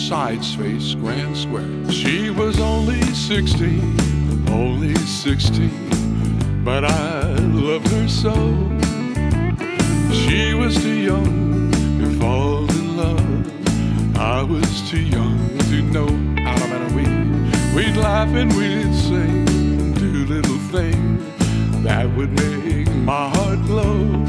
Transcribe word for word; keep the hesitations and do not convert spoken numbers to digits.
sides face Grand Square. She was only sixteen, only sixteen, but I loved her so. She was too young to fall in love. I was too young to know how to we. We'd laugh and we'd sing, do little things that would make my heart glow.